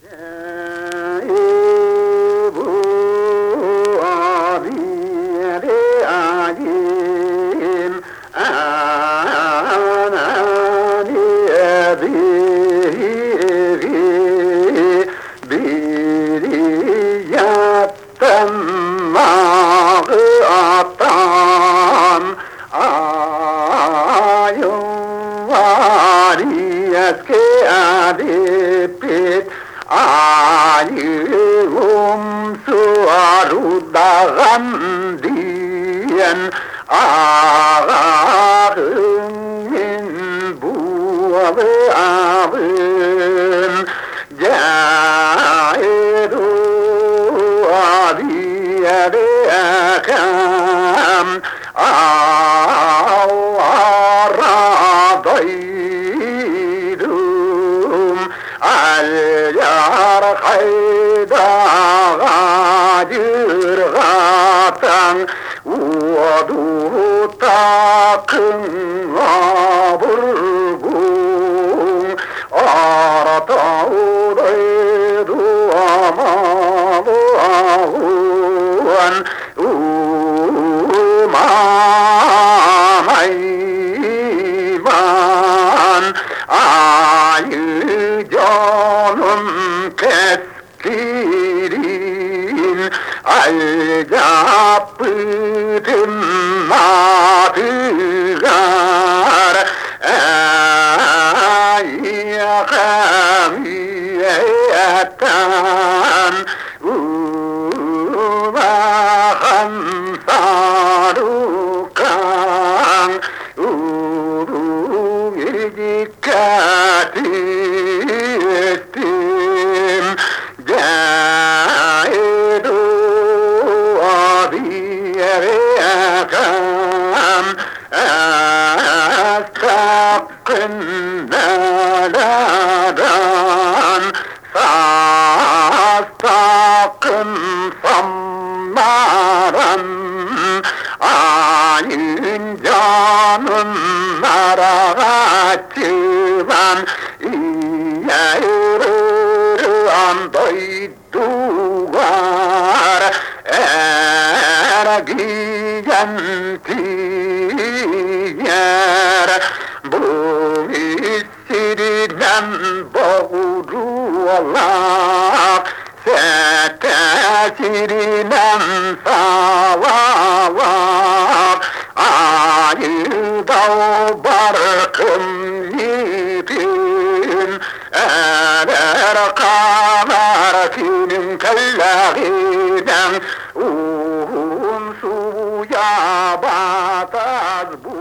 Diyen ağarın bu avın cairu aviyerem ağaradaydım al yar hayda gacırgatan Uadu takın aburgun arata udaydu amalı ağuan umamayman ayı canım kestirin Al-Capıtım matıgar Ayyakamiyetten Umahan sarukan Uru dikkat ettim Sakın sanmaran Ayın canın merakçıvan Yürür andaydılar Ergiyentiyer Bu istirden boğrular Setesirinen savalar Ayıda barkın yipin Erer kanar kinin kellerinden Suya bataz bu